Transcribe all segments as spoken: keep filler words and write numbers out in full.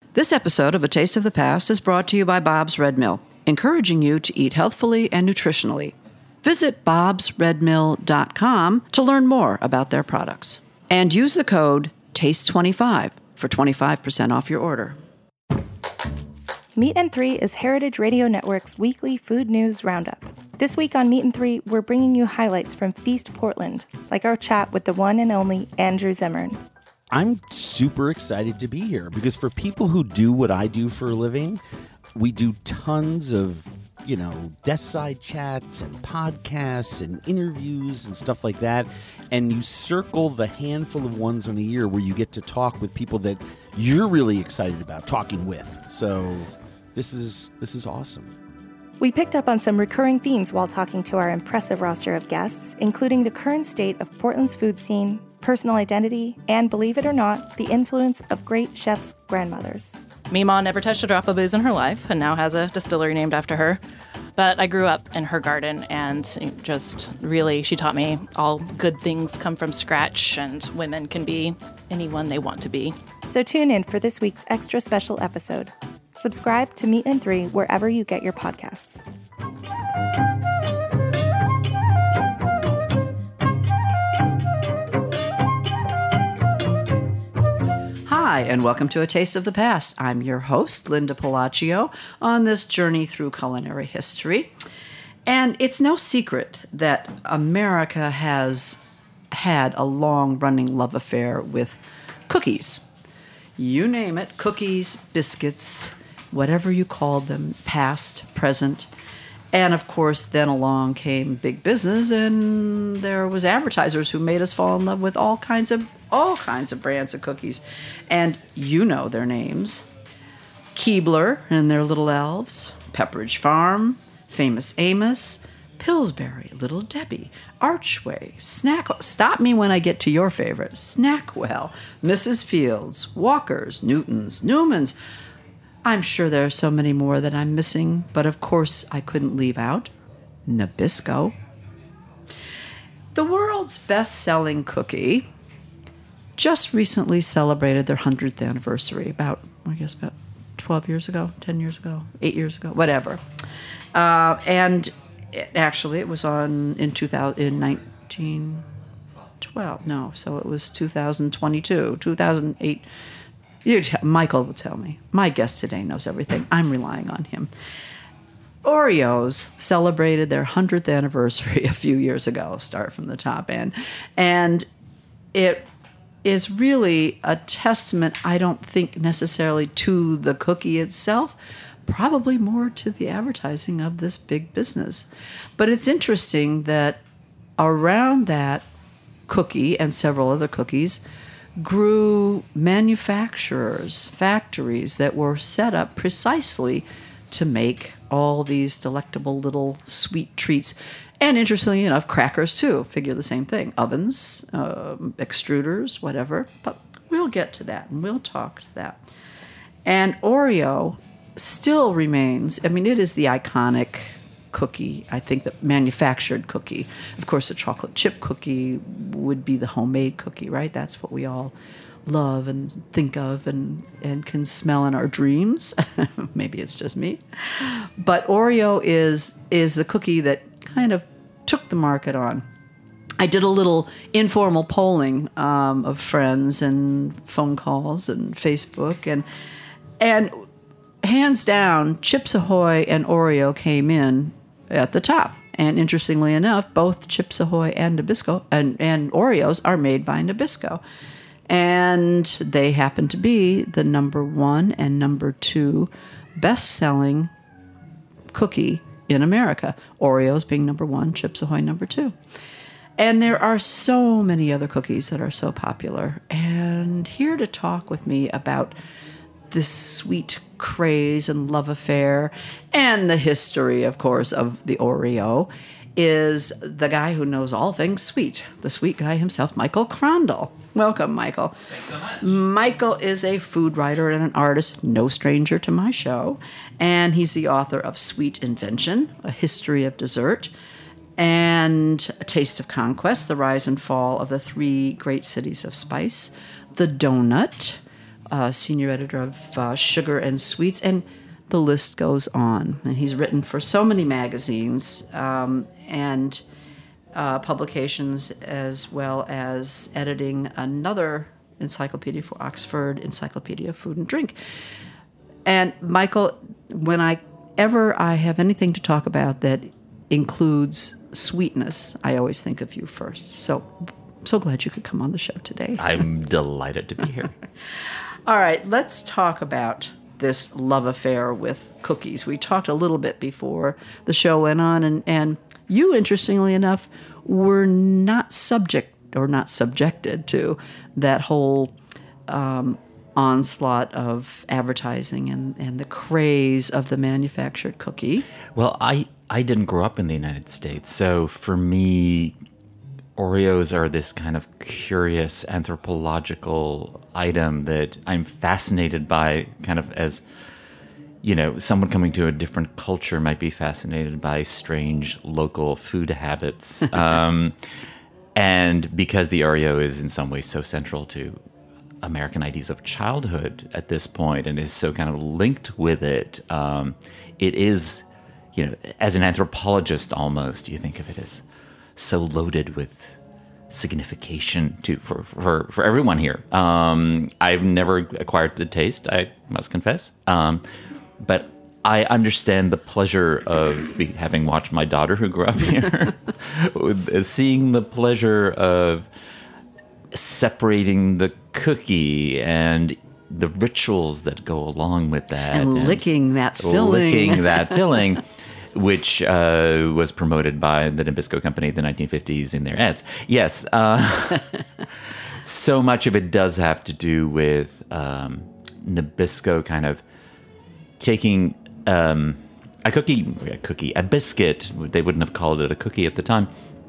This episode of A Taste of the Past is brought to you by Bob's Red Mill, encouraging you to eat healthfully and nutritionally. Visit bobs red mill dot com to learn more about their products. And use the code taste twenty-five for twenty-five percent off your order. Meat and Three is Heritage Radio Network's weekly food news roundup. This week on Meat and Three, we're bringing you highlights from Feast Portland, like our chat with the one and only Andrew Zimmern. I'm super excited to be here because for people who do what I do for a living, we do tons of, you know, desk side chats and podcasts and interviews and stuff like that. And you circle the handful of ones in a year where you get to talk with people that you're really excited about talking with. So this is this is awesome. We picked up on some recurring themes while talking to our impressive roster of guests, including the current state of Portland's food scene, personal identity, and, believe it or not, the influence of great chefs' grandmothers. Meemaw never touched a drop of booze in her life and now has a distillery named after her. But I grew up in her garden and just really, she taught me all good things come from scratch and women can be anyone they want to be. So tune in for this week's extra special episode. Subscribe to Meat and Three wherever you get your podcasts. Hi, and welcome to A Taste of the Past. I'm your host, Linda Palacio, on this journey through culinary history. And it's no secret that America has had a long-running love affair with cookies. You name it, cookies, biscuits, whatever you called them, past, present. And of course, then along came big business, and there was advertisers who made us fall in love with all kinds of all kinds of brands of cookies. And you know their names. Keebler and their Little Elves, Pepperidge Farm, Famous Amos, Pillsbury, Little Debbie, Archway, Snack. Stop me when I get to your favorite. Snackwell, Missus Fields, Walker's, Newton's, Newman's. I'm sure there are so many more that I'm missing, but of course I couldn't leave out Nabisco. The world's best-selling cookie just recently celebrated their hundredth anniversary, about, I guess, about twelve years ago, ten years ago, eight years ago, whatever. Uh, and it, actually, it was on in two thousand, in nineteen twelve. No, so it was two thousand twenty-two, two thousand eight. You t- Michael will tell me. My guest today knows everything. I'm relying on him. Oreos celebrated their hundredth anniversary a few years ago. Start from the top end. And it is really a testament, I don't think necessarily to the cookie itself, probably more to the advertising of this big business. But it's interesting that around that cookie and several other cookies grew manufacturers, factories that were set up precisely to make all these delectable little sweet treats. And interestingly enough, crackers too, figure the same thing. Ovens, um, extruders, whatever. But we'll get to that and we'll talk to that. And Oreo still remains, I mean, it is the iconic cookie, I think, the manufactured cookie. Of course, a chocolate chip cookie would be the homemade cookie, right? That's what we all love and think of and, and can smell in our dreams. Maybe it's just me. But Oreo is is the cookie that kind of took the market on. I did a little informal polling um, of friends and phone calls and Facebook, and and hands down, Chips Ahoy and Oreo came in at the top. And interestingly enough, both Chips Ahoy and Nabisco and, and Oreos are made by Nabisco. And they happen to be the number one and number two best-selling cookie in America. Oreos being number one, Chips Ahoy number two. And there are so many other cookies that are so popular. And here to talk with me about this sweet craze and love affair and the history, of course, of the Oreo is the guy who knows all things sweet, the sweet guy himself, Michael Crondall. Welcome, Michael. Thanks so much. Michael is a food writer and an artist, no stranger to my show, and he's the author of Sweet Invention, A History of Dessert, and A Taste of Conquest, The Rise and Fall of the Three Great Cities of Spice, The Donut, uh, senior editor of uh, Sugar and Sweets, and the list goes on. And he's written for so many magazines um, and uh, publications, as well as editing another encyclopedia for Oxford, Encyclopedia of Food and Drink. And Michael, when I ever I have anything to talk about that includes sweetness, I always think of you first. So, so glad you could come on the show today. I'm delighted to be here. All right, let's talk about this love affair with cookies. We talked a little bit before the show went on, and, and you, interestingly enough, were not subject or not subjected to that whole um, onslaught of advertising and, and the craze of the manufactured cookie. Well, I, I didn't grow up in the United States, so for me, Oreos are this kind of curious anthropological item that I'm fascinated by, kind of as, you know, someone coming to a different culture might be fascinated by strange local food habits. Um, and because the Oreo is in some ways so central to American ideas of childhood at this point and is so kind of linked with it, um, it is, you know, as an anthropologist almost, you think of it as so loaded with signification to for, for, for everyone here. Um, I've never acquired the taste, I must confess. Um, but I understand the pleasure of be, having watched my daughter who grew up here, seeing the pleasure of separating the cookie and the rituals that go along with that. And, and licking that filling. Licking that filling. Which uh, was promoted by the Nabisco Company in the nineteen fifties in their ads. Yes, uh, so much of it does have to do with um, Nabisco kind of taking um, a cookie, a cookie, a biscuit. They wouldn't have called it a cookie at the time.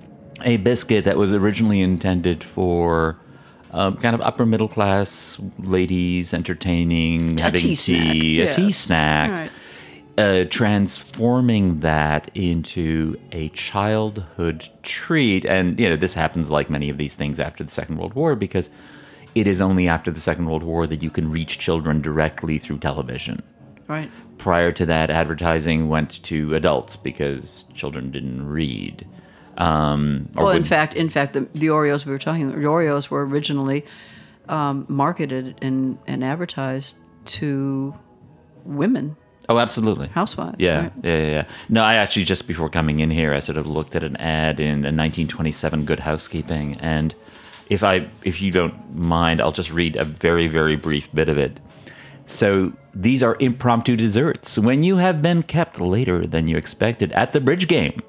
A biscuit that was originally intended for um, kind of upper middle class ladies entertaining, a having tea, tea, snack. a Yes. tea snack. Right. Uh, transforming that into a childhood treat. And, you know, this happens like many of these things after the Second World War, because it is only after the Second World War that you can reach children directly through television. Right. Prior to that, advertising went to adults because children didn't read. Um, or Well, in would- fact, in fact, the, the Oreos we were talking about, the Oreos were originally um, marketed and, and advertised to women. Oh, absolutely. Housewives, Yeah, right? yeah, yeah, yeah. No, I actually, just before coming in here, I sort of looked at an ad in a nineteen twenty-seven Good Housekeeping, and if I, if you don't mind, I'll just read a very, very brief bit of it. So, these are impromptu desserts when you have been kept later than you expected at the bridge game,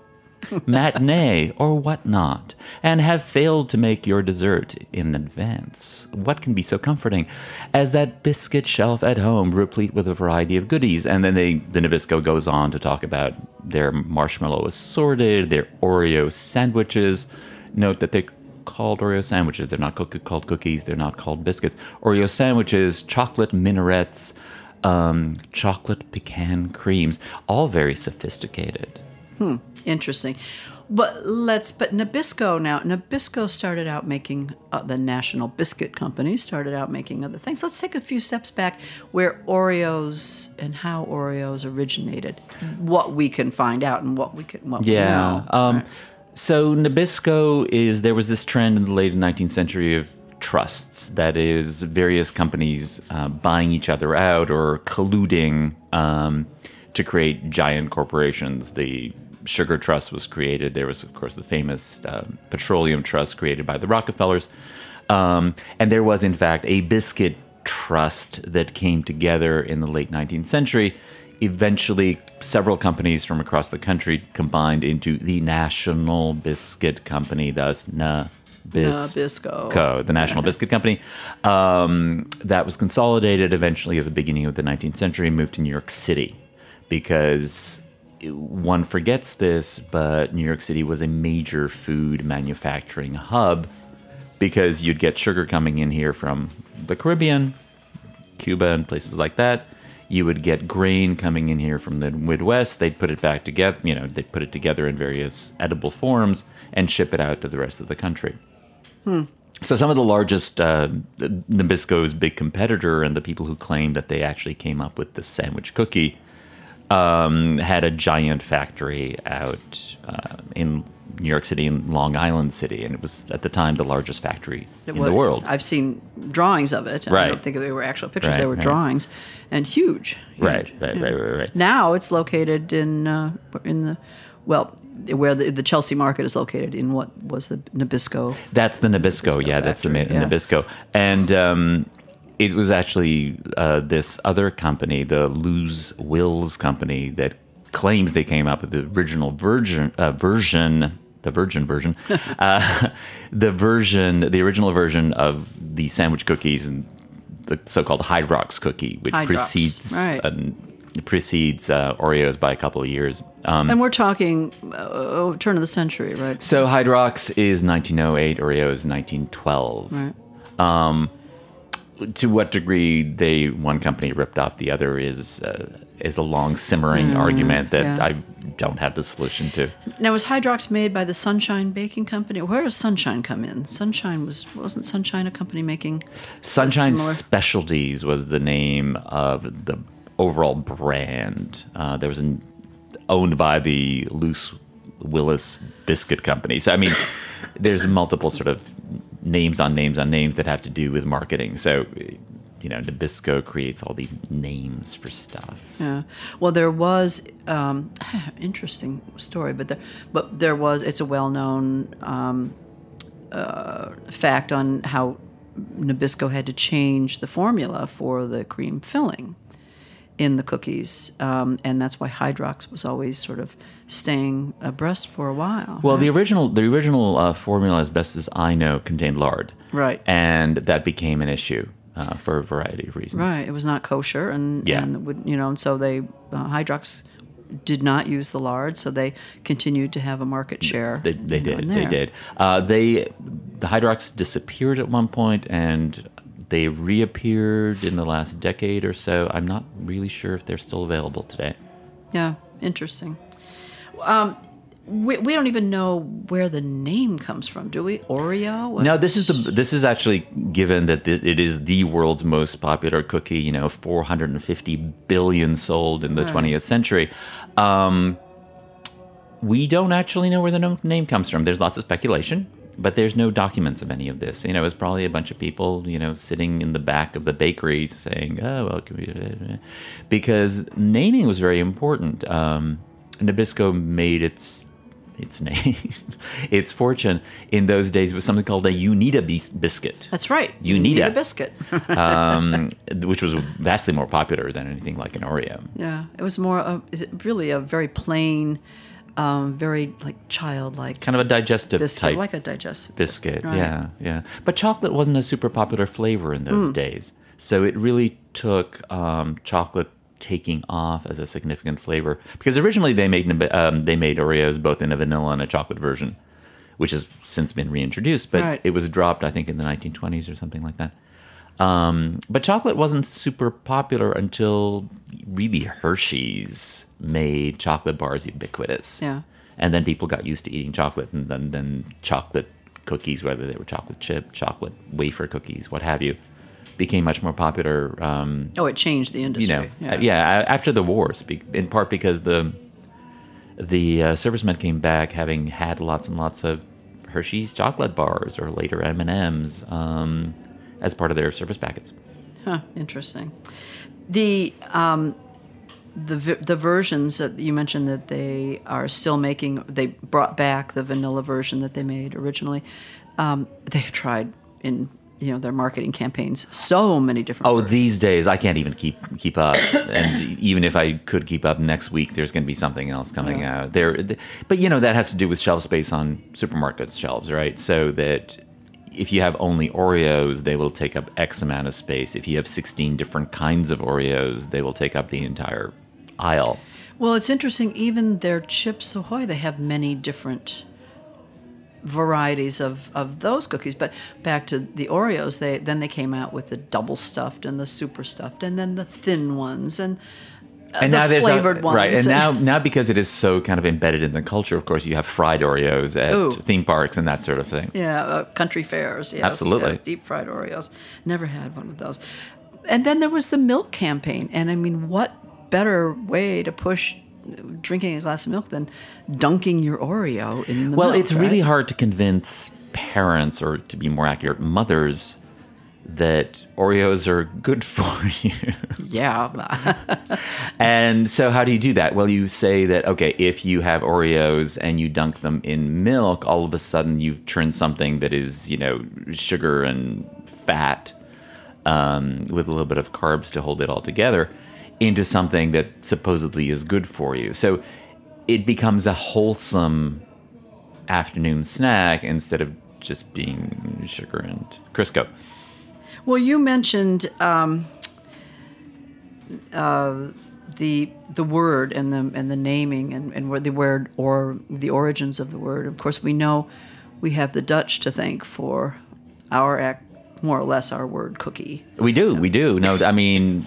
matinee, or whatnot, and have failed to make your dessert in advance. What can be so comforting as that biscuit shelf at home, replete with a variety of goodies? And then they, the Nabisco goes on to talk about their marshmallow assorted, their Oreo sandwiches. Note that they're called Oreo sandwiches. They're not co- called cookies. They're not called biscuits. Oreo sandwiches, chocolate minarets, um, chocolate pecan creams, all very sophisticated. Hmm. Interesting. But let's, but Nabisco now, Nabisco started out making, uh, the National Biscuit Company started out making other things. Let's take a few steps back where Oreos and how Oreos originated, what we can find out and what we can, what we Yeah. know. Um, Right. So Nabisco is, there was this trend in the late nineteenth century of trusts, that is, various companies uh, buying each other out or colluding um, to create giant corporations. The Sugar Trust was created. There was, of course, the famous uh, Petroleum Trust created by the Rockefellers. Um, and there was, in fact, a biscuit trust that came together in the late nineteenth century. Eventually, several companies from across the country combined into the National Biscuit Company, thus Nabisco. Nabisco. The National Biscuit Company. Um, that was consolidated eventually at the beginning of the nineteenth century and moved to New York City, because one forgets this, but New York City was a major food manufacturing hub, because you'd get sugar coming in here from the Caribbean, Cuba, and places like that. You would get grain coming in here from the Midwest. They'd put it back together, you know, they'd put it together in various edible forms and ship it out to the rest of the country. Hmm. So some of the largest, uh, Nabisco's big competitor and the people who claimed that they actually came up with the sandwich cookie um, had a giant factory out uh, in New York City and Long Island City, and it was at the time the largest factory in Well, the world. I've seen drawings of it. I Right. don't think they were actual pictures; Right, they were right. drawings, and huge. Right, huge. right, right, right, right. Now it's located in uh, in the well, where the, the Chelsea market is located in what was the Nabisco. That's the Nabisco, Nabisco yeah, that's the factory, ma- yeah. Nabisco. And um, it was actually uh, this other company, the Luz Wills company, that claims they came up with the original virgin, uh, version, the virgin version, uh, the version, the original version of the sandwich cookies and the so-called Hydrox cookie, which Hydrox, precedes right. uh, precedes uh, Oreos by a couple of years. Um, And we're talking uh, turn of the century, right? so Hydrox is nineteen oh eight, Oreos nineteen twelve. Right. To what degree they one company ripped off the other is uh, is a long simmering argument that yeah. I don't have the solution to. Now, was Hydrox made by the Sunshine Baking Company? Where does Sunshine come in? Sunshine was wasn't Sunshine a company making Sunshine similar- Specialties was the name of the overall brand. Uh, there was an owned by the Luce Willis Biscuit Company. So I mean, there's multiple sort of names on names on names that have to do with marketing. So, you know, Nabisco creates all these names for stuff. Yeah. Well, there was um, interesting story, but there, but there was. It's a well-known um, uh, fact on how Nabisco had to change the formula for the cream filling in the cookies, um, and that's why Hydrox was always sort of staying abreast for a while. Well, the original the original uh, formula, as best as I know, contained lard. Right. And that became an issue uh, for a variety of reasons. Right. It was not kosher, and Yeah. and would, you know, and so they uh, Hydrox did not use the lard, so they continued to have a market share. They, they you know, did. in They there. did. Uh, they the Hydrox disappeared at one point, and they reappeared in the last decade or so. I'm not really sure if they're still available today. Yeah, interesting. Um, we, we don't even know where the name comes from, do we? Oreo? What- No, this is the this is actually given that th- it is the world's most popular cookie. You know, four hundred fifty billion sold in the Right. twentieth century. Um, we don't actually know where the no- name comes from. There's lots of speculation, but there's no documents of any of this. You know, it's probably a bunch of people, you know, sitting in the back of the bakery saying, "Oh, well," can we-" because naming was very important. Um, Nabisco made its its name, its fortune in those days with something called a Unita bis- biscuit. That's right. You need a a- biscuit. um, which was vastly more popular than anything like an Oreo. Yeah, it was more. Uh, is it really a very plain, um, very like childlike Kind of a digestive biscuit, type like a digestive biscuit. Right. Yeah, yeah. But chocolate wasn't a super popular flavor in those days. So it really took um, chocolate taking off as a significant flavor. Because originally they made um, they made Oreos both in a vanilla and a chocolate version, which has since been reintroduced. But Right. it was dropped, I think, in the nineteen twenties or something like that. Um, but chocolate wasn't super popular until really Hershey's made chocolate bars ubiquitous. Yeah. And then people got used to eating chocolate, and then, then chocolate cookies, whether they were chocolate chip, chocolate wafer cookies, what have you, became much more popular. Um, Oh, it changed the you industry. know, yeah. yeah, a- after the wars, be- in part because the the uh, servicemen came back having had lots and lots of Hershey's chocolate bars or later M and M's um, as part of their service packets. Huh, interesting. The um, the v- the versions that you mentioned that they are still making, they brought back the vanilla version that they made originally. Um, they've tried in you know their marketing campaigns so many different. Oh, versions. these days I can't even keep keep up, and even if I could keep up next week, there's going to be something else coming Yeah. out there. But you know that has to do with shelf space on supermarkets' shelves, right? So that if you have only Oreos, they will take up X amount of space. If you have sixteen different kinds of Oreos, they will take up the entire aisle. Well, it's interesting. Even their Chips Ahoy, they have many different varieties of, of those cookies. But back to the Oreos, they then they came out with the double stuffed and the super stuffed, and then the thin ones, and And the now there's flavored a, ones. right, and now now because it is so kind of embedded in the culture, of course, you have fried Oreos at Ooh. theme parks and that sort of thing. Yeah, uh, country fairs. Yes, Absolutely. yes, deep fried Oreos. Never had one of those. And then there was the milk campaign. And I mean, what better way to push drinking a glass of milk than dunking your Oreo in the Well, milk, it's really right? hard to convince parents, or to be more accurate, mothers, that Oreos are good for you. Yeah. And so how do you do that? Well, you say that, okay, if you have Oreos and you dunk them in milk, all of a sudden you've turned something that is, you know, sugar and fat um, with a little bit of carbs to hold it all together into something that supposedly is good for you. So it becomes a wholesome afternoon snack instead of just being sugar and Crisco. Well, you mentioned um, uh, the the word and the and the naming and, and where the word or the origins of the word. Of course, we know we have the Dutch to thank for our act, more or less our word cookie. We do, we do. No, I mean,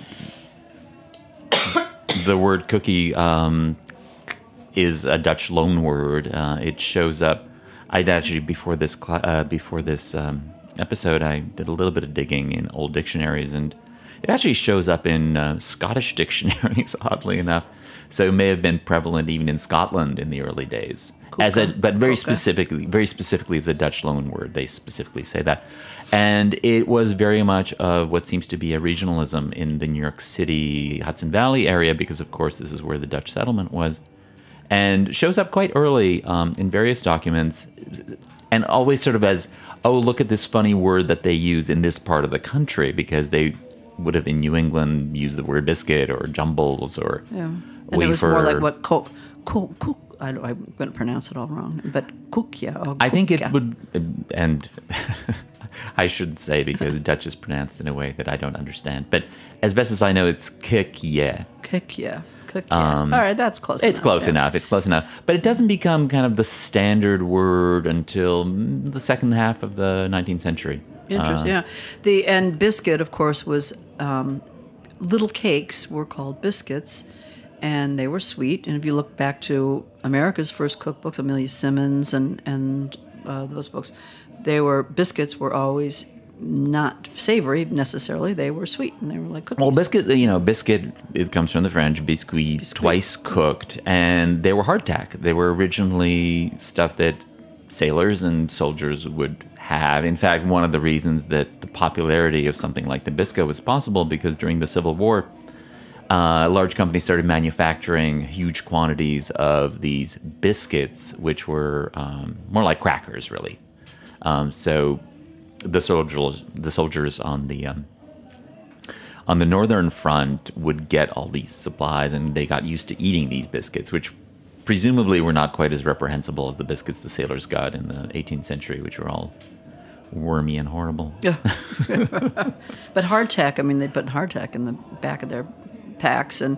the word cookie um, is a Dutch loan word. Uh, it shows up. I'd actually before this cl- uh, before this um, episode, I did a little bit of digging in old dictionaries, and it actually shows up in uh, Scottish dictionaries, oddly enough. So it may have been prevalent even in Scotland in the early days, as a but very Coca. specifically, very specifically as a Dutch loan word. They specifically say that, and it was very much of what seems to be a regionalism in the New York City Hudson Valley area, because of course this is where the Dutch settlement was, and shows up quite early um, in various documents, and always sort of as, oh, look at this funny word that they use in this part of the country, because they would have in New England used the word biscuit or jumbles or Yeah. And wafer. it was more like what cook, cook, cook. I, I'm going to pronounce it all wrong, but cook, yeah. Or I think it koekja. would, and I should say because Dutch is pronounced in a way that I don't understand. But as best as I know, it's kikje. Cook, yeah. Cook, yeah. all right, that's close It's enough. close yeah. enough. It's close enough. But it doesn't become kind of the standard word until the second half of the nineteenth century. Interesting. Uh, yeah. The and biscuit, of course, was um, little cakes were called biscuits, and they were sweet. And if you look back to America's first cookbooks, Amelia Simmons and and uh, those books, they were biscuits were always not savory necessarily. They were sweet, and they were like cookies. Well, biscuit, you know, biscuit, it comes from the French, biscuit, Biscuit. twice cooked, and they were hardtack. They were originally stuff that sailors and soldiers would have. In fact, one of the reasons that the popularity of something like Nabisco was possible, because during the Civil War, uh, large companies started manufacturing huge quantities of these biscuits, which were um, more like crackers, really. Um, so the soldiers, the soldiers on the um, on the northern front would get all these supplies, and they got used to eating these biscuits, which presumably were not quite as reprehensible as the biscuits the sailors got in the eighteenth century, which were all wormy and horrible. Yeah. But hardtack, I mean, they put hardtack in the back of their packs, and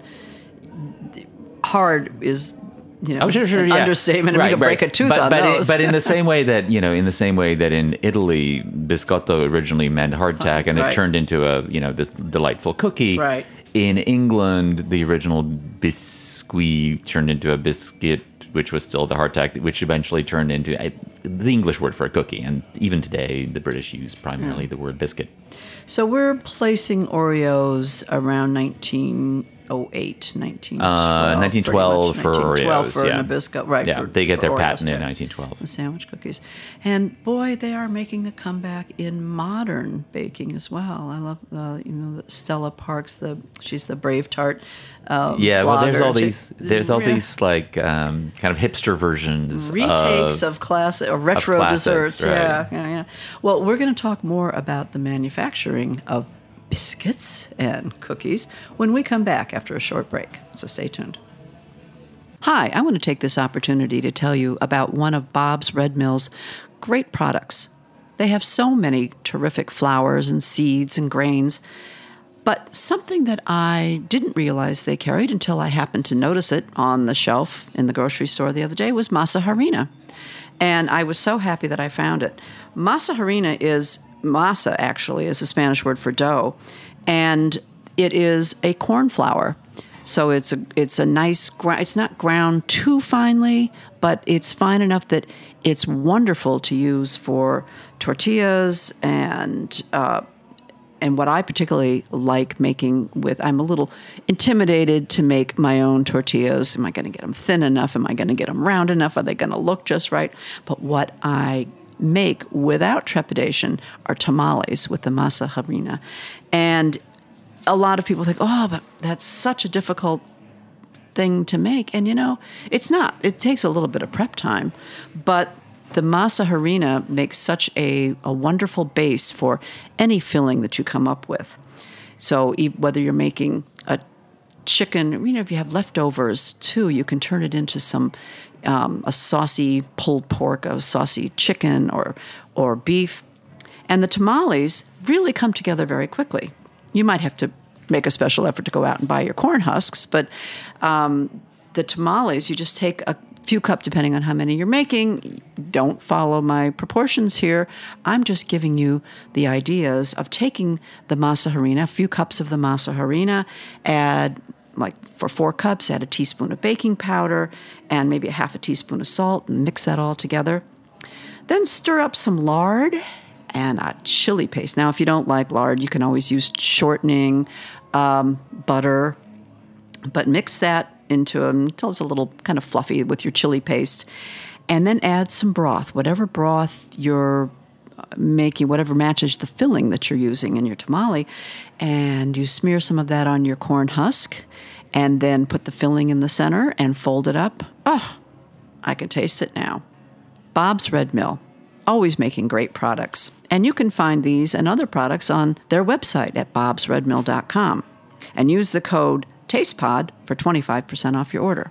hard is, you know, Oh, sure, sure, an yeah. understatement, and Right, we could right. break a tooth but, on but those. In, but in the same way that, you know, in the same way that in Italy, biscotto originally meant hardtack, and Right. it turned into a, you know, this delightful cookie. Right. In England, the original biscuit turned into a biscuit, which was still the hardtack, which eventually turned into a, the English word for a cookie. And even today, the British use primarily the word biscuit. So we're placing Oreos around nineteen oh eight, nineteen twelve. Uh, nineteen twelve for nineteen twelve Oreos, for yeah. Nabisco, right? Yeah, for- they get for their Oreos, patent in yeah. nineteen twelve. The sandwich cookies, and boy, they are making a comeback in modern baking as well. I love, uh, you know, the Stella Parks. The she's the Brave Tart. Um, Yeah, well, there's blogger. all these, there's all Yeah. these like um, kind of hipster versions retakes of, of, classic or retro classics, desserts. right. Yeah, yeah, yeah. Well, we're going to talk more about the manufacturing of biscuits and cookies when we come back after a short break. So stay tuned. Hi, I want to take this opportunity to tell you about one of Bob's Red Mill's great products. They have so many terrific flours and seeds and grains. But something that I didn't realize they carried until I happened to notice it on the shelf in the grocery store the other day was masa harina. And I was so happy that I found it. Masa harina is, masa actually is a Spanish word for dough, and it is a corn flour. So it's a it's a nice ground. It's not ground too finely, but it's fine enough that it's wonderful to use for tortillas and uh, and what I particularly like making with. I'm a little intimidated to make my own tortillas. Am I going to get them thin enough? Am I going to get them round enough? Are they going to look just right? But what I make without trepidation are tamales with the masa harina. And a lot of people think, oh, but that's such a difficult thing to make. And, you know, it's not. It takes a little bit of prep time. But the masa harina makes such a, a wonderful base for any filling that you come up with. So e- whether you're making a chicken, you know, if you have leftovers too, you can turn it into some um, a saucy pulled pork, a saucy chicken or or beef. And the tamales really come together very quickly. You might have to make a special effort to go out and buy your corn husks, but um, the tamales, you just take a few cups, depending on how many you're making. Don't follow my proportions here. I'm just giving you the ideas of taking the masa harina, a few cups of the masa harina, add, like for four cups, add a teaspoon of baking powder and maybe a half a teaspoon of salt and mix that all together. Then stir up some lard and a chili paste. Now, if you don't like lard, you can always use shortening, um, butter, but mix that into them until it's a little kind of fluffy with your chili paste. And then add some broth, whatever broth you're making, whatever matches the filling that you're using in your tamale. And you smear some of that on your corn husk and then put the filling in the center and fold it up. Oh, I can taste it now. Bob's Red Mill, always making great products. And you can find these and other products on their website at bobs red mill dot com. And use the code TastePod for twenty-five percent off your order.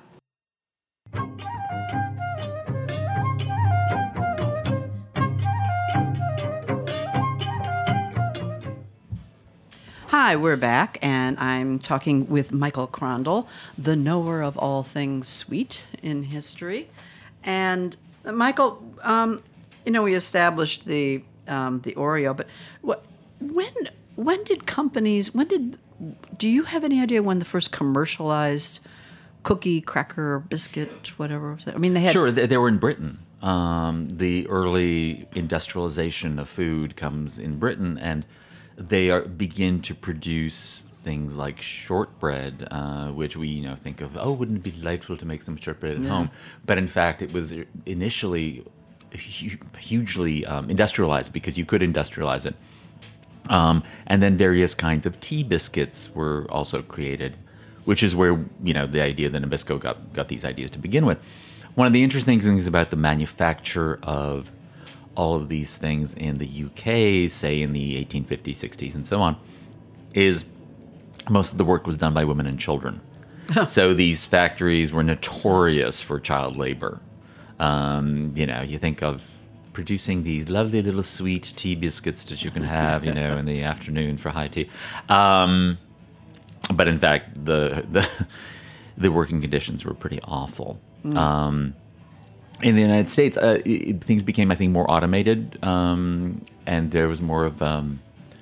Hi, we're back, and I'm talking with Michael Crondall, the knower of all things sweet in history. And uh, Michael, um, you know, we established the um, the Oreo, but what, when when did companies? When did do you have any idea when the first commercialized cookie, cracker, biscuit, whatever was it? I mean, they had sure they, they were in Britain. Um, the early industrialization of food comes in Britain, and they are begin to produce things like shortbread, uh, which we you know think of. Oh, wouldn't it be delightful to make some shortbread at Yeah. home? But in fact, it was initially hu- hugely um, industrialized because you could industrialize it. Um, and then various kinds of tea biscuits were also created, which is where you know the idea that Nabisco got got these ideas to begin with. One of the interesting things about the manufacture of all of these things in the U K, say in the eighteen fifties, sixties, and so on, is most of the work was done by women and children. So these factories were notorious for child labor. Um, you know, you think of producing these lovely little sweet tea biscuits that you can have, you know, in the afternoon for high tea. Um, but in fact, the the the working conditions were pretty awful. Mm. Um, in the United States, uh, it, things became, I think, more automated, um, and there was more of um,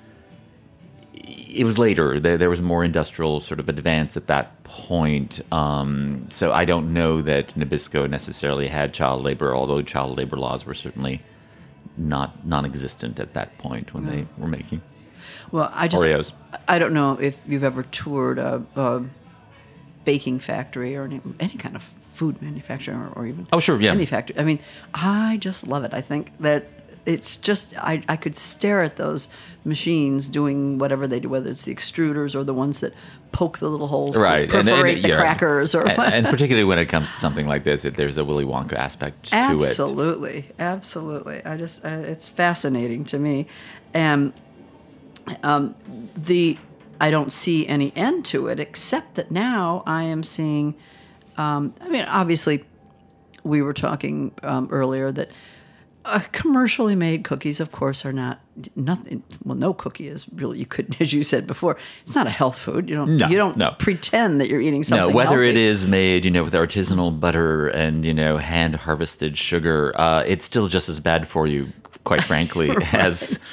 it was later. There, there was more industrial sort of advance at that point. Um, so I don't know that Nabisco necessarily had child labor, although child labor laws were certainly not non-existent at that point when mm. they were making well, I just, Oreos. I don't know if you've ever toured a, a baking factory or any, any kind of food manufacturer or, or even oh, sure, yeah. any factory. I mean, I just love it. I think that it's just, I, I could stare at those machines doing whatever they do, whether it's the extruders or the ones that poke the little holes right. to perforate and, and, the yeah. crackers. Or and, and particularly when it comes to something like this, it, there's a Willy Wonka aspect to it. Absolutely. Absolutely. I just, uh, it's fascinating to me. And um, the, I don't see any end to it, except that now I am seeing, um, I mean, obviously, we were talking um, earlier that uh, commercially made cookies, of course, are not nothing. Well, no cookie is really. You could, as you said before, it's not a health food. You don't. No, you don't no. pretend that you're eating something. No, whether healthy. it is made, you know, with artisanal butter and you know hand harvested sugar, uh, it's still just as bad for you, quite frankly, right. as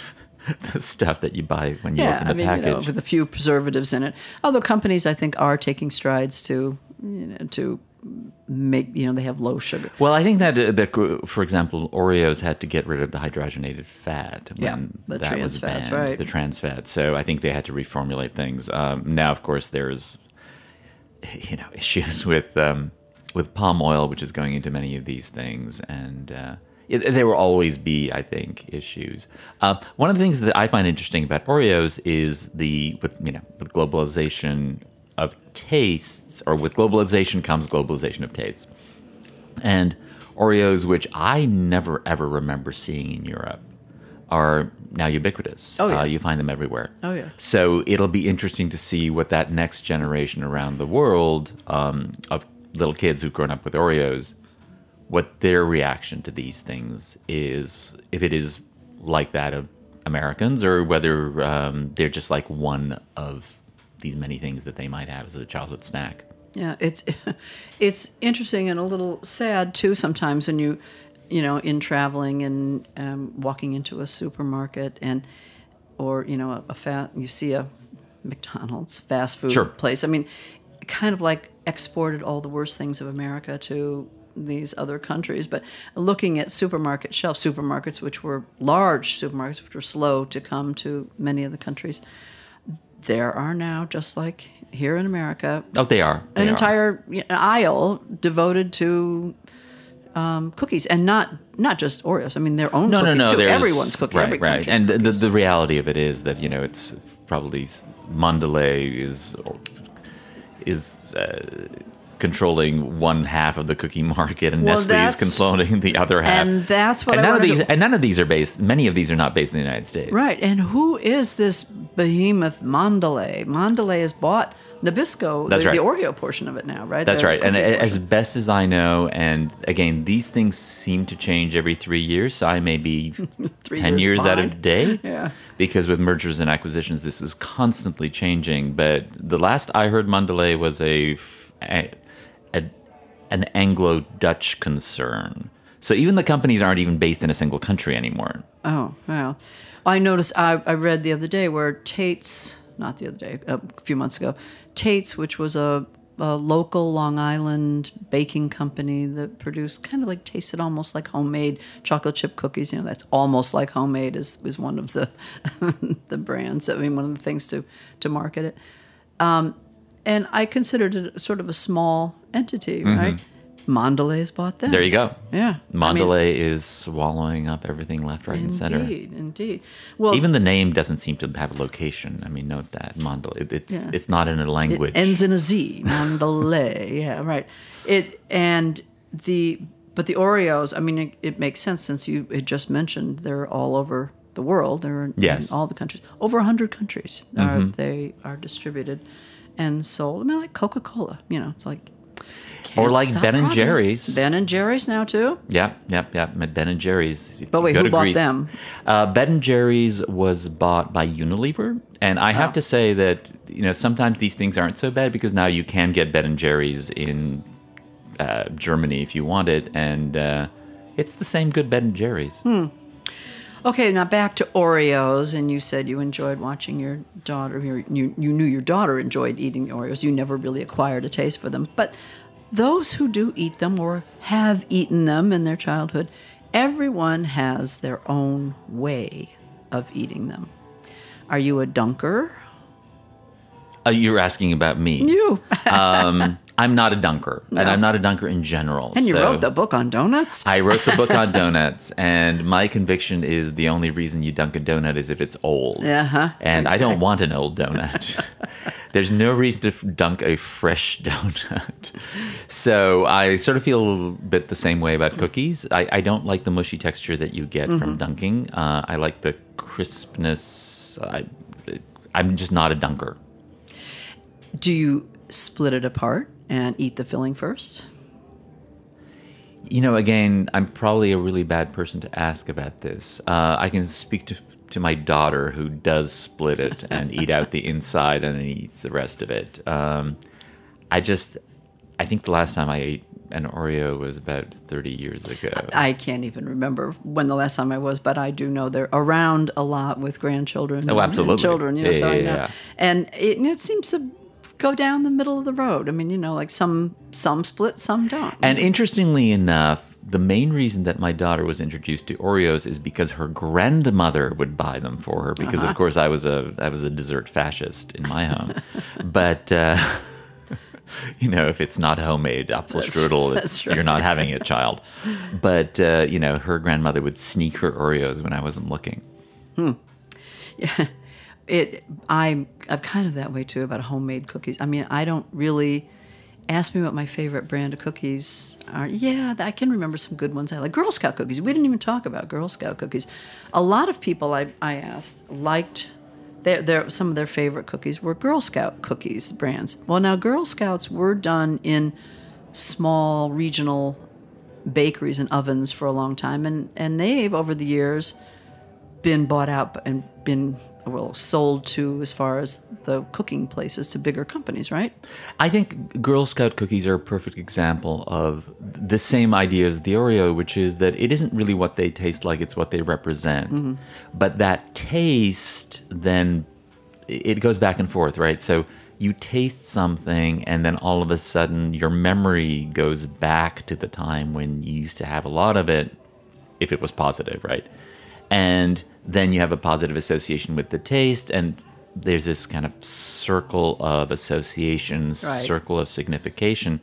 the stuff that you buy when you Yeah, open the I mean, package. you know, with a few preservatives in it. Although companies, I think, are taking strides to, you know, to make, you know, they have low sugar. Well, I think that, uh, that, uh, for example, Oreos had to get rid of the hydrogenated fat when Yeah, the that trans was fats, banned, right. the trans fat. So I think they had to reformulate things. Um, now, of course, there's you know issues with um, with palm oil, which is going into many of these things, and uh, it, there will always be, I think, issues. Uh, one of the things that I find interesting about Oreos is the with you know with globalization of tastes, or with globalization comes globalization of tastes. And Oreos, which I never ever remember seeing in Europe, are now ubiquitous. Oh, yeah. Uh, you find them everywhere. Oh, yeah. So it'll be interesting to see what that next generation around the world um, of little kids who've grown up with Oreos, what their reaction to these things is, if it is like that of Americans, or whether um, they're just like one of these many things that they might have as a childhood snack. Yeah, it's it's interesting and a little sad too sometimes when you, you know, in traveling and um, walking into a supermarket and, or you know, a, a fat you see a McDonald's fast food Sure. place. I mean, kind of like exported all the worst things of America to these other countries. But looking at supermarket shelf supermarkets, which were large supermarkets, which were slow to come to many of the countries, there are now, just like here in America, Oh, they are. They an are. entire you know, aisle devoted to um, cookies, and not not just Oreos. I mean, their own No, no, cookies no. too. There's, Everyone's cookie. right, every right. country's And the, the cookies. the reality of it is that you know it's probably Mondelez is is uh, controlling one half of the cookie market, and Well, Nestle is that's- controlling the other half. and that's what and I none of wanted these to- and none of these are based. Many of these are not based in the United States. Right, and who is this behemoth Mondelez? Mondelez has bought Nabisco, That's the, right. the Oreo portion of it now, right? That's The right. And cookie a- as portion. best as I know, and again, these things seem to change every three years. So I may be Three ten years years out of behind. date. Yeah. Because with mergers and acquisitions, this is constantly changing. But the last I heard, Mondelez was a, a, a an Anglo-Dutch concern. So even the companies aren't even based in a single country anymore. Oh, wow. I noticed, I, I read the other day where Tate's, not the other day, a few months ago, Tate's, which was a, a local Long Island baking company that produced kind of like, tasted almost like homemade chocolate chip cookies. You know, that's almost like homemade is, is one of the the brands, I mean, one of the things to, to market it. Um, and I considered it sort of a small entity, right? Mondelez bought them. Mm-hmm. There you go. Yeah. Mondelez is swallowing up everything left, right, and center. Indeed, indeed. Well, Even the name doesn't seem to have a location. I mean, note that Mondelez. It, it's Yeah. it's not in a language. It ends in a Z. Mondelez. Yeah, right. It and the but the Oreos. I mean, it, it makes sense since you had just mentioned they're all over the world. They're in, Yes. in all the countries. Over a hundred countries are they are distributed and sold. I mean, like Coca Cola. You know, it's like. Or can't like stop Ben and progress. Jerry's. Ben and Jerry's now too. Yeah, yep, yep. Ben and Jerry's. If But you wait, go who to bought Greece- them? Uh, Ben and Jerry's was bought by Unilever, and I have Oh. to say that you know sometimes these things aren't so bad because now you can get Ben and Jerry's in uh, Germany if you want it, and uh, it's the same good Ben and Jerry's. Hmm. Okay, now back to Oreos, and you said you enjoyed watching your daughter. Your, you you knew your daughter enjoyed eating the Oreos. You never really acquired a taste for them, but those who do eat them or have eaten them in their childhood, everyone has their own way of eating them. Are you a dunker? Uh, you're asking about me. You. um, I'm not a dunker, and I'm not a dunker in general. And you so- wrote the book on donuts? I wrote the book on donuts, and my conviction is the only reason you dunk a donut is if it's old. Uh-huh. And I don't want an old donut. There's no reason to f- dunk a fresh donut. So I sort of feel a little bit the same way about cookies. I, I don't like the mushy texture that you get from dunking. Uh, I like the crispness. I, I'm just not a dunker. Do you split it apart and eat the filling first? You know, again, I'm probably a really bad person to ask about this. Uh, I can speak to to my daughter who does split it and eat out the inside and then eats the rest of it. Um, I just, I think the last time I ate an Oreo was about thirty years ago. I can't even remember when the last time I was, but I do know they're around a lot with grandchildren. Oh, absolutely. And children, you know, Yeah, so yeah, I know. yeah. And it, you know, it seems to go down the middle of the road. I mean, you know, like some some split, some don't. And interestingly enough, the main reason that my daughter was introduced to Oreos is because her grandmother would buy them for her. Because Uh-huh. of course I was a I was a dessert fascist in my home, but. Uh, You know, if it's not homemade Apfelstrudel, that's it's, right. you're not having it, child. But, uh, you know, her grandmother would sneak her Oreos when I wasn't looking. Yeah, it. I'm I'm kind of that way too about homemade cookies. I mean, I don't really ask me what my favorite brand of cookies are. Yeah, I can remember some good ones I like. Girl Scout cookies. We didn't even talk about Girl Scout cookies. A lot of people I I asked liked. Their, their, some of their favorite cookies were Girl Scout cookies brands. Well, now Girl Scouts were done in small regional bakeries and ovens for a long time, and, and they've over the years been bought out and been well sold to as far as the cooking places to bigger companies, right? I think Girl Scout cookies are a perfect example of the same idea as the Oreo, which is that it isn't really what they taste like, it's what they represent. Mm-hmm. But that taste, then, it goes back and forth, right? So you taste something, and then all of a sudden your memory goes back to the time when you used to have a lot of it, if it was positive, right? And then you have a positive association with the taste, and there's this kind of circle of associations, Right. circle of signification.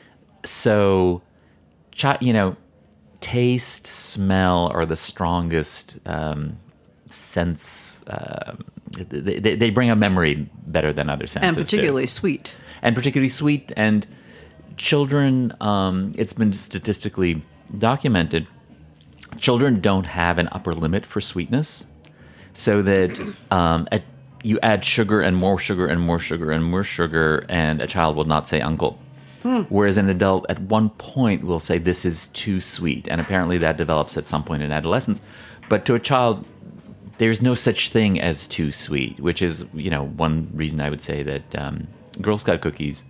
So, chi- you know, taste, smell are the strongest um, sense. Um, they, they, they bring a memory better than other senses. And do. particularly sweet. And particularly sweet. And children, um, it's been statistically documented, children don't have an upper limit for sweetness, so that um, at, you add sugar and more sugar and more sugar and more sugar, and a child will not say uncle. Hmm. Whereas an adult at one point will say, this is too sweet. And apparently that develops at some point in adolescence. But to a child, there's no such thing as too sweet, which is, you know, one reason I would say that um, Girl Scout cookies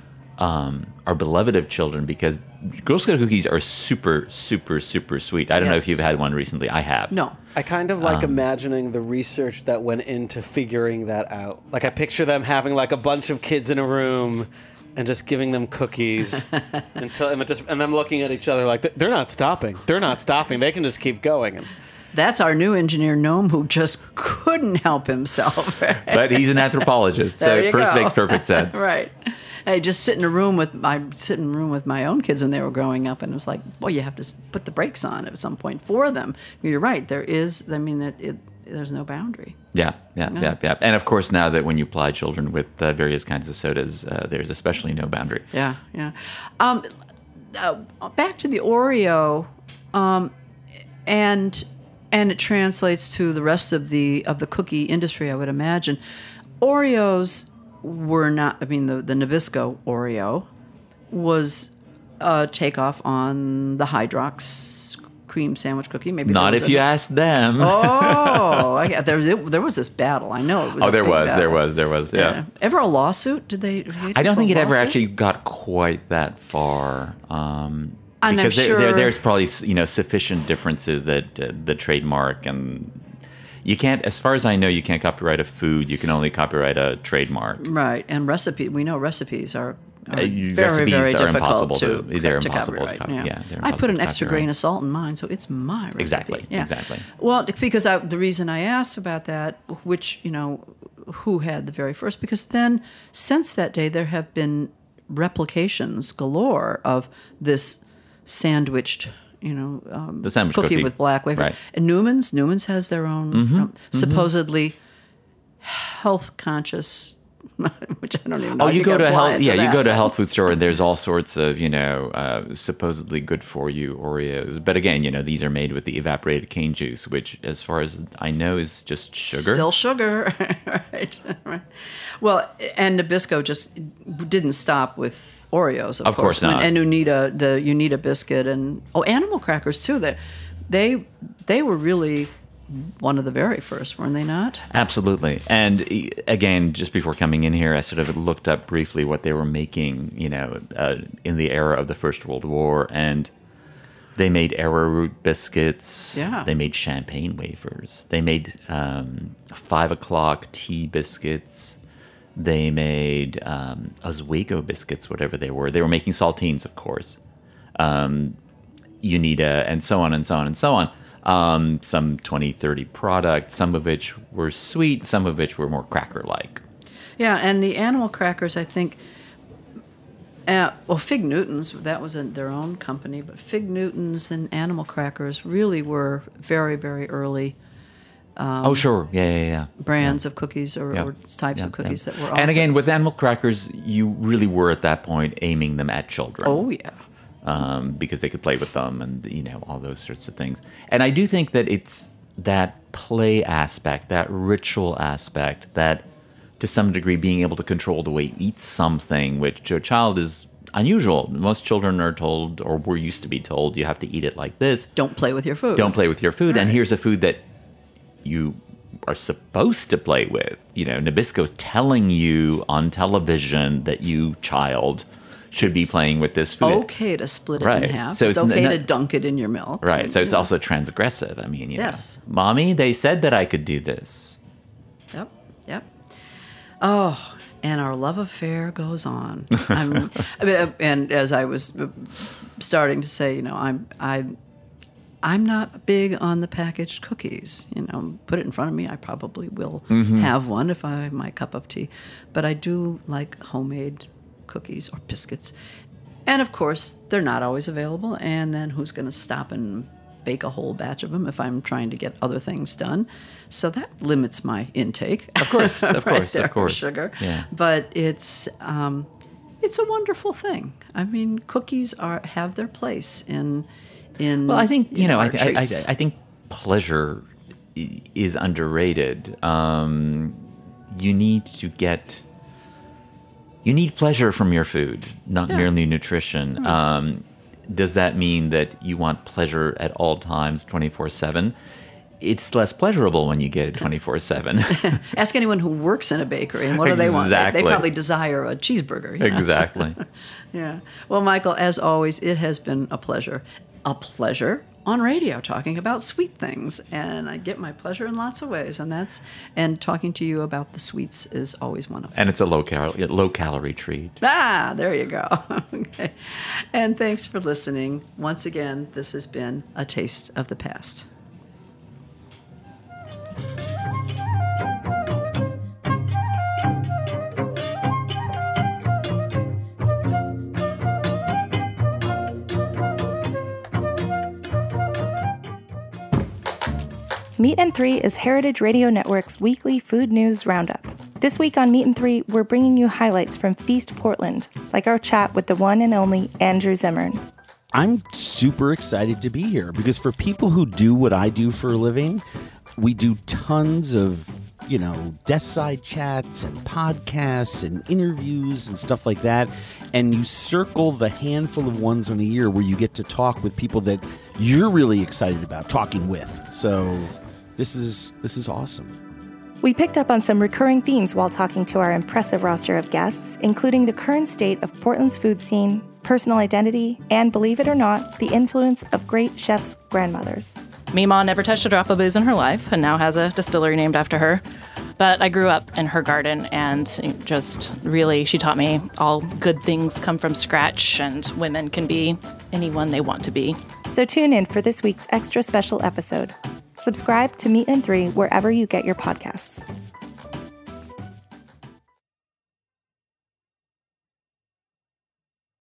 um, are beloved of children, because Girl Scout cookies are super, super, super sweet. I don't know if Yes. you've had one recently. I have. No. I kind of like imagining the research that went into figuring that out. Like, I picture them having like a bunch of kids in a room and just giving them cookies until and, just, and them looking at each other like they're not stopping. They're not stopping. They can just keep going. And That's our new engineer, Gnome, who just couldn't help himself. Right? But he's an anthropologist, so There you it first go. makes perfect sense. Right. I just sit in a room with I sit in a room with my own kids when they were growing up, and it was like, well, you have to s- put the brakes on at some point for them. You're right. There is. I mean, that it, there's no boundary. Yeah, yeah, yeah, yeah. And of course, now that when you ply children with uh, various kinds of sodas, uh, there's especially no boundary. Yeah, yeah. Um, uh, back to the Oreo, um, and and it translates to the rest of the of the cookie industry, I would imagine. Oreos were not. I mean, the the Nabisco Oreo was a takeoff on the Hydrox cream sandwich cookie. Maybe there Not was if a- you ask them. Oh, I, there was there was this battle. I know it was. Oh, a there big was, there battle. was, there was. Yeah. Ever a lawsuit? Did they? did they I don't do think a it ever lawsuit? actually got quite that far. Um, And I'm because there, sure- there, there's probably you know sufficient differences that uh, the trademark and you can't, as far as I know, you can't copyright a food. You can only copyright a trademark. Right, and recipe. We know recipes are, are Uh, very, recipes very are difficult impossible to, to- they're to impossible to copyright. copy- yeah. yeah, they're I put impossible an to extra copyright. grain of salt in mine, so it's my recipe. Exactly, Yeah. exactly. Well, because I, the reason I asked about that, which you know, who had the very first, because then since that day there have been replications galore of this sandwiched. You know, um, The sandwich cookie, cookie. with black wafers. Right. And Newman's, Newman's has their own Mm-hmm, um, supposedly health conscious, which I don't even know. Oh, I you think go I to apply health. it Yeah, you that. go to a health food store, and there's all sorts of you know uh, supposedly good for you Oreos. But again, you know these are made with the evaporated cane juice, which, as far as I know, is just sugar. Still sugar, right? right. Well, and Nabisco just didn't stop with Oreos, of, Of course not. And Unita, the Unita biscuit, and oh, animal crackers too. They, they, they were really one of the very first, weren't they not? Absolutely. And e- again, just before coming in here, I sort of looked up briefly what they were making, you know, uh, in the era of the First World War. And they made arrowroot biscuits. Yeah. They made champagne wafers. They made um, five o'clock tea biscuits. They made um, Oswego biscuits, whatever they were. They were making saltines, of course. Um, Unita, and so on and so on and so on. Um, some twenty, thirty products, some of which were sweet, some of which were more cracker-like. Yeah, and the animal crackers, I think, uh, well, Fig Newtons, that was a, their own company, but Fig Newtons and animal crackers really were very, very early Um, oh, sure. Yeah, yeah, yeah. brands yeah. of cookies or, Yeah. or types Yeah, of cookies yeah. that were offered. And again, with animal crackers, you really were at that point aiming them at children. Oh, yeah. Um, because they could play with them and, you know, all those sorts of things. And I do think that it's that play aspect, that ritual aspect, that to some degree being able to control the way you eat something, which to a child is unusual. Most children are told, or were used to be told, you have to eat it like this. Don't play with your food. Don't play with your food. Right. And here's a food that you are supposed to play with. You know, Nabisco's telling you on television that you, child, should be playing with this food. Okay to split it Right. in half. So it's, it's n- okay not- to dunk it in your milk. Right. And, So it's you know. also transgressive. I mean, you Yes. know, Mommy, they said that I could do this. Yep, yep. Oh, and our love affair goes on. I'm, I mean, uh, and as I was uh, starting to say, you know, I'm I, I'm not big on the packaged cookies. You know, put it in front of me, I probably will have one if I have my cup of tea. But I do like homemade cookies or biscuits, and of course, they're not always available. And then who's going to stop and bake a whole batch of them if I'm trying to get other things done? So that limits my intake. Of course, of right course, there, of course. sugar. Yeah. But it's um, it's a wonderful thing. I mean, cookies are have their place in in. Well, I think you know, I, our I, I, treats. I think pleasure i- is underrated. Um, you need to get, you need pleasure from your food, not Yeah. merely nutrition. Um, does that mean that you want pleasure at all times, twenty-four seven? It's less pleasurable when you get it twenty-four seven. Ask anyone who works in a bakery, and what do they want? They, they Exactly. probably desire a cheeseburger. you know? Exactly. Yeah. Well, Michael, as always, it has been a pleasure. A pleasure on radio talking about sweet things. And I get my pleasure in lots of ways. And that's and talking to you about the sweets is always one of them. And it's a low cal- low calorie treat. Ah, there you go. Okay. And thanks for listening. Once again, this has been A Taste of the Past. Meat and Three is Heritage Radio Network's weekly food news roundup. This week on Meat and Three, we're bringing you highlights from Feast Portland, like our chat with the one and only Andrew Zimmern. I'm super excited to be here because for people who do what I do for a living, we do tons of, you know, desk side chats and podcasts and interviews and stuff like that. And you circle the handful of ones in a year where you get to talk with people that you're really excited about talking with. So this is this is awesome. We picked up on some recurring themes while talking to our impressive roster of guests, including the current state of Portland's food scene, personal identity, and, believe it or not, the influence of great chefs' grandmothers. Meemaw never touched a drop of booze in her life and now has a distillery named after her. But I grew up in her garden and just really, she taught me all good things come from scratch and women can be anyone they want to be. So tune in for this week's extra special episode. Subscribe to Meat and Three wherever you get your podcasts.